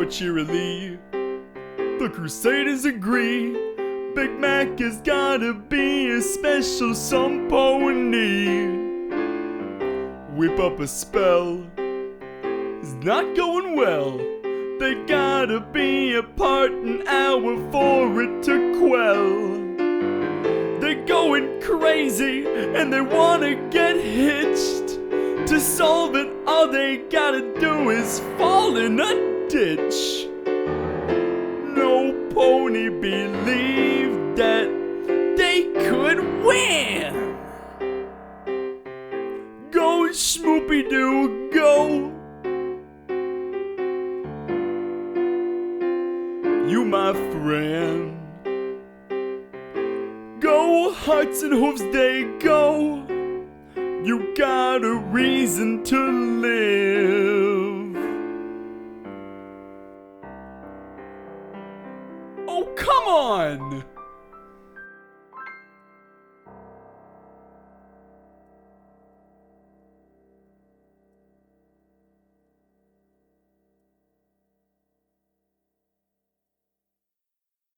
cheerily. The Crusaders agree, Big Mac has gotta be a special some pony. Whip up a spell, it's not going well. They gotta be apart an hour for it to quell. They're going crazy and they wanna get hitched. To solve it, all they gotta do is fall in a ditch. No pony believed that they could win. Go, Schmoopy-Doo, go. You my friend. Go, Hearts and Hooves, they go. You got a reason to live. Oh, come on!